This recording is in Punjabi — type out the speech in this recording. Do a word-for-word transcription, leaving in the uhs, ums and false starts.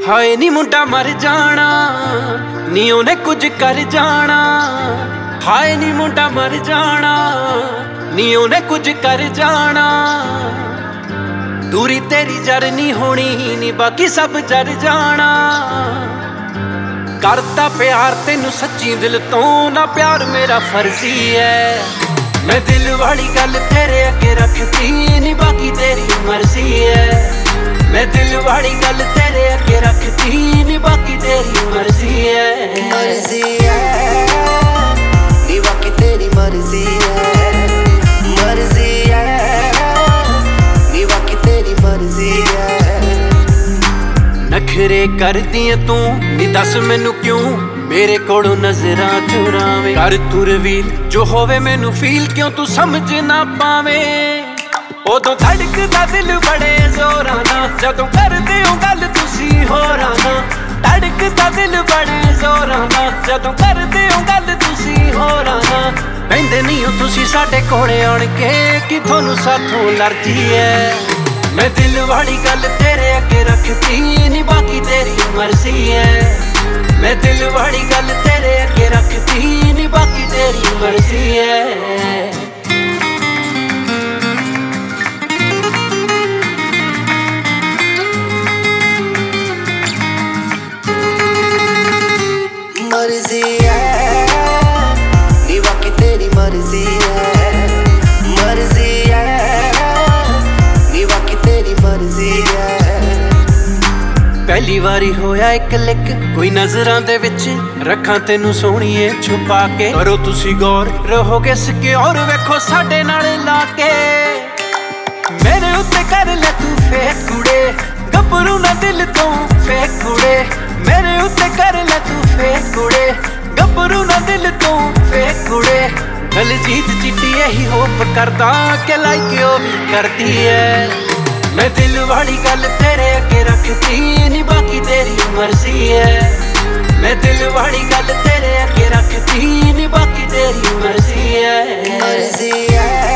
ਹਾਏ ਨੀ ਮੁੰਡਾ ਮਰ ਜਾਣਾ ਨੀ ਉਹਨੇ ਕੁਝ ਕਰ ਜਾਣਾ। ਹਾਏ ਨੀ ਮੁੰਡਾ ਮਰ ਜਾਣਾ ਨੀ ਉਹਨੇ ਕੁਝ ਕਰ ਜਾਣਾ। ਦੂਰੀ ਤੇਰੀ ਜਰ ਨੀ ਹੋਣੀ ਨੀ ਬਾਕੀ ਸਭ ਜਰ ਜਾਣਾ। ਕਰਦਾ ਪਿਆਰ ਤੈਨੂੰ ਸੱਚੀ ਦਿਲ ਤੋਂ, ਨਾ ਪਿਆਰ ਮੇਰਾ ਫਰਜ਼ੀ ਹੈ। ਮੈਂ ਦਿਲ ਵਾਲੀ ਗੱਲ ਤੇਰੇ ਅੱਗੇ ਰੱਖਤੀ ਨੀ ਬਾਕੀ ਤੇਰੀ ਮਰਜ਼ੀ ਹੈ। ਮੈਂ ਦਿਲ ਵਾਲੀ ਗੱਲ ਤੇਰੇ ਅੱਗੇ ਰੱਖਤੀ ਨੀ ਬਾਕੀ ਤੇਰੀ ਮਰਜ਼ੀ ਹੈ। ਮਰਜ਼ੀ ਹੈ ਨੀ ਬਾਕੀ ਤੇਰੀ ਮਰਜ਼ੀ ਹੈ। ਮਰਜ਼ੀ ਹੈ ਨੀ ਬਾਕੀ ਤੇਰੀ ਮਰਜ਼ੀ ਹੈ। ਨਖਰੇ ਕਰਦੀ ਏ ਤੂੰ ਨੀ ਦੱਸ ਮੈਨੂੰ ਕਿਉਂ ਮੇਰੇ ਕੋਲੋਂ ਨਜ਼ਰਾਂ ਚੁਰਾਵੇਂ। ਕਰ ਤੁਰ ਵੀਰ ਜੋ ਹੋਵੇ ਮੈਨੂੰ ਫੀਲ ਕਿਉਂ ਤੂੰ ਸਮਝ ਨਾ ਪਾਵੇਂ। ਉਦੋਂ ਧੜਕਦਾ ਦਿਲ ਬੜੇ ਜ਼ੋਰਾਂ ਨਾਲ ਜਦੋਂ ਕਰਦੇ ਹੋ ਗੱਲ ਤੁਸੀਂ ਹੋਰਾਂ ਨਾਲ। ਧੜਕਦਾ ਦਿਲ ਬੜੇ ਜ਼ੋਰਾਂ ਨਾਲ ਜਦੋਂ ਕਰਦੇ ਹੋ ਗੱਲ ਤੁਸੀਂ ਹੋਰਾਂ ਨਾਲ। ਕਹਿੰਦੇ ਨਹੀਂ ਹੋ ਤੁਸੀਂ ਸਾਡੇ ਕੋਲੇ ਆਣ ਕੇ ਕਿ ਤੁਹਾਨੂੰ ਸਾਥੋਂ ਅਲਰਜੀ ਹੈ। ਮੈਂ ਦਿਲ ਵਾਲੀ ਗੱਲ ਤੇਰੇ ਅੱਗੇ ਰੱਖਤੀ ਨੀ ਬਾਕੀ ਤੇਰੀ ਮਰਜ਼ੀ ਹੈ। ਮੈਂ ਦਿਲ ਵਾਲੀ ਗੱਲ ਤੇਰੇ ਅੱਗੇ ਰੱਖਤੀ ਨੀ ਬਾਕੀ ਤੇਰੀ ਮਰਜ਼ੀ ਹੈ। ਮਰਜ਼ੀ ਹੈ ਨੀ ਬਾਕੀ ਤੇਰੀ ਮਰਜ਼ੀ ਹੈ। ਮਰਜ਼ੀ ਹੈ ਨੀ ਬਾਕੀ ਤੇਰੀ ਮਰਜ਼ੀ ਹੈ। ਪਹਿਲੀ ਵਾਰੀ ਹੋਇਆ ਇੱਕ ਲਿਕ ਕੋਈ ਨਜ਼ਰਾਂ ਦੇ ਵਿੱਚ ਰੱਖਾਂ ਤੈਨੂੰ ਸੋਹਣੀਏ ਛੁਪਾ ਕੇ। ਕਰੋ ਤੁਸੀਂ ਗੌਰ ਰਹੋਗੇ ਸਿਕਿਉਰ ਵੇਖੋ ਸਾਡੇ ਨਾਲ ਲਾ ਕੇ। ਮੇਰੇ ਉੱਤੇ ਕਰ ਲੈ ਤੂੰ ਫੇਕ ਕੁੜੇ ਗੱਭਰੂ ਨਾ ਦਿਲ ਤੋਂ ਫੇਕ ਕੁੜੇ। ਮੇਰੇ ਉੱਤੇ ਕਰ ਲੈ ਤੂੰ ਫੇਕ ਕੁੜੇ ਗੱਭਰੂ ਨਾ ਦਿਲ ਤੋਂ ਫੇਕ ਕੁੜੇ। ਦਲਜੀਤ ਚਿੱਟੀ ਇਹੀ ਹੋਪ ਕਰਦਾ ਕਿ ਲਾਈਕ ਉਹ ਵੀ ਕਰਦੀ ਹੈ। ਮੈਂ ਦਿਲ ਵਾਲੀ ਗੱਲ ਤੇਰੇ ਅੱਗੇ ਰੱਖਤੀ ਨੀ ਬਾਕੀ ਤੇਰੀ ਮਰਜ਼ੀ ਹੈ। ਮੈਂ ਦਿਲ ਵਾਲੀ ਗੱਲ ਤੇਰੇ ਅੱਗੇ ਰੱਖਤੀ ਨੀ ਬਾਕੀ ਤੇਰੀ ਮਰਜ਼ੀ ਹੈ। ਮਰਜ਼ੀ ਹੈ